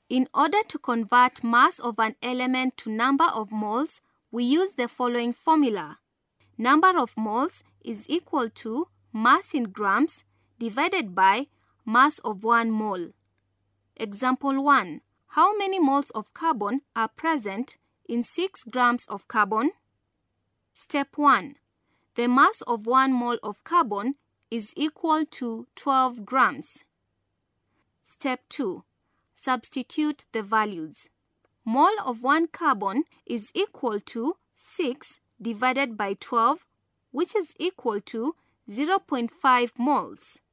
In order to convert mass of an element to number of moles, we use the following formula. Number of moles is equal to mass in grams divided by mass of 1 mole. Example 1. How many moles of carbon are present in 6 grams of carbon? Step 1. The mass of 1 mole of carbon is equal to 12 grams. Step 2. Substitute the values. Mole of 1 carbon is equal to 6 divided by 12, which is equal to 0.5 moles.